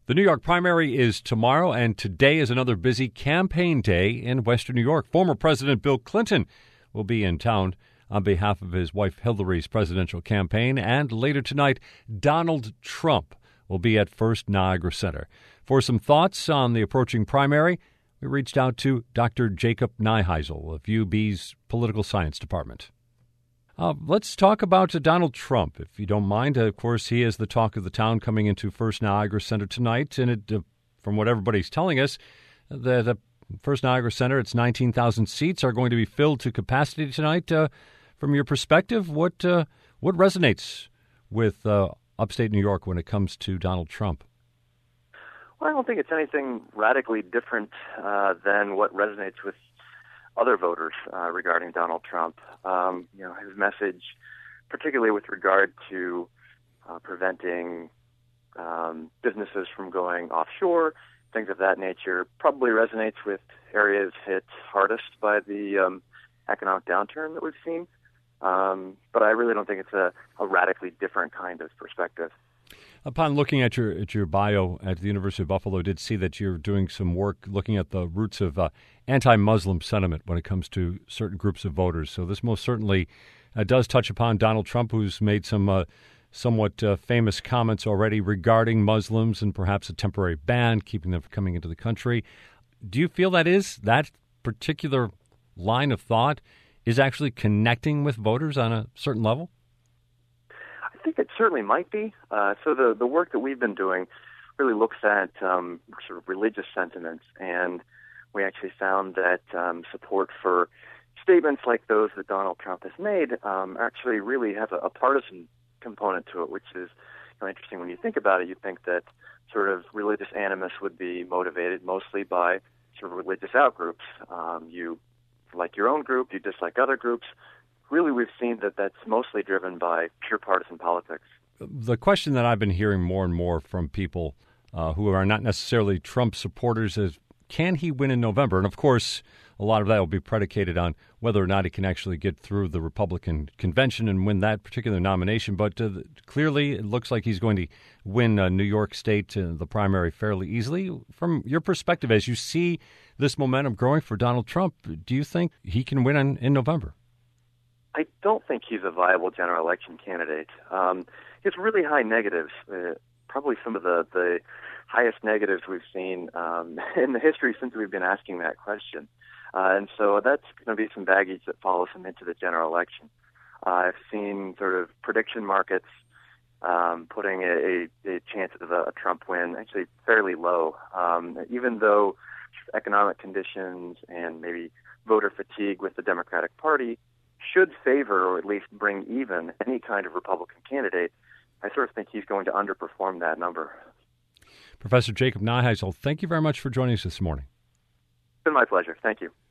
The New York primary is tomorrow, and today is another busy campaign day in Western New York. Former President Bill Clinton will be in town on behalf of his wife Hillary's presidential campaign, and later tonight, Donald Trump will be at First Niagara Center. For some thoughts on the approaching primary, we reached out to Dr. Jacob Neiheisel of UB's Political Science Department. Let's talk about Donald Trump, if you don't mind. Of course, he is the talk of the town coming into First Niagara Center tonight. And from what everybody's telling us, the First Niagara Center, its 19,000 seats, are going to be filled to capacity tonight. From your perspective, what resonates with upstate New York when it comes to Donald Trump? Well, I don't think it's anything radically different than what resonates with other voters regarding Donald Trump. His message, particularly with regard to preventing businesses from going offshore, things of that nature, probably resonates with areas hit hardest by the economic downturn that we've seen. But I really don't think it's a radically different kind of perspective. Upon looking at your bio at the University of Buffalo, I did see that you're doing some work looking at the roots of anti-Muslim sentiment when it comes to certain groups of voters. So this most certainly does touch upon Donald Trump, who's made some somewhat famous comments already regarding Muslims and perhaps a temporary ban, keeping them from coming into the country. Do you feel that particular line of thought is actually connecting with voters on a certain level? I think it certainly might be. So the work that we've been doing really looks at sort of religious sentiments, and we actually found that support for statements like those that Donald Trump has made actually really have a partisan component to it, which is interesting when you think about it. You think that sort of religious animus would be motivated mostly by sort of religious outgroups. You like your own group, you dislike other groups. Really, we've seen that that's mostly driven by pure partisan politics. The question that I've been hearing more and more from people who are not necessarily Trump supporters is, can he win in November? And, of course, a lot of that will be predicated on whether or not he can actually get through the Republican convention and win that particular nomination. But clearly, it looks like he's going to win New York State, the primary, fairly easily. From your perspective, as you see this momentum growing for Donald Trump, do you think he can win in November? I don't think he's a viable general election candidate. He has really high negatives, probably some of the highest negatives we've seen in the history since we've been asking that question. And so that's going to be some baggage that follows him into the general election. I've seen sort of prediction markets putting a chance of a Trump win actually fairly low, even though economic conditions and maybe voter fatigue with the Democratic Party should favor or at least bring even any kind of Republican candidate. I sort of think he's going to underperform that number. Professor Jacob Neiheisel, thank you very much for joining us this morning. It's been my pleasure. Thank you.